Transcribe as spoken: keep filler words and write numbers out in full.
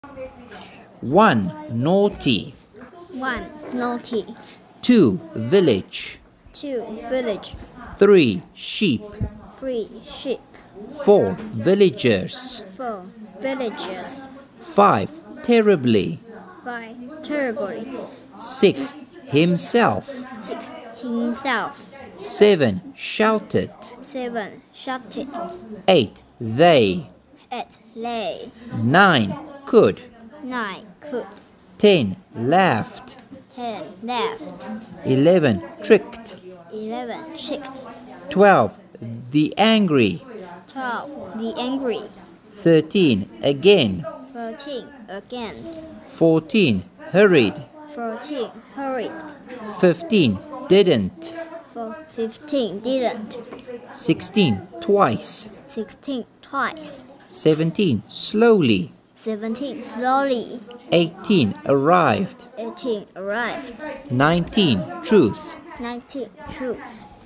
one. Naughty. one. Naughty. two. Village. two. Village. three. Sheep. three. Sheep. four. Villagers. four. Villagers. five. Terribly. five. Terribly. six. Himself. six. Himself. seven. Shouted. seven. Shouted. eight. They. eight. Lay. nine. Could. nine. Could. ten. Laughed. ten. Left. eleven. Tricked. eleven. Tricked. twelve. The angry. twelve. The angry. thirteen. Again. thirteen. Again. fourteen. Hurried. fourteen. Hurried. fifteen. Didn't. fifteen. Didn't. sixteen. Twice. sixteen. Twice. seventeen. Slowly. seventeen. Slowly. eighteen. Arrived. eighteen. Arrived. nineteen. Truth. nineteen. Truth.